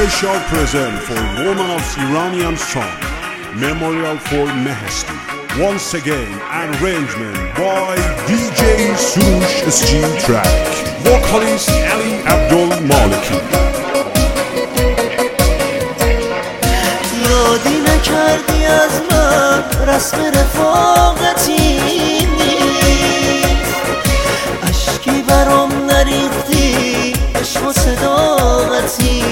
special present for woman of Iranian song, Memorial for Mehesti. Once again, arrangement by DJ Sush SG Track, vocalist Ali Abdul Maliki. یادی نکردی از من رسم رفاقتی نیست، اشکی برام نریختی عشق و صداقتی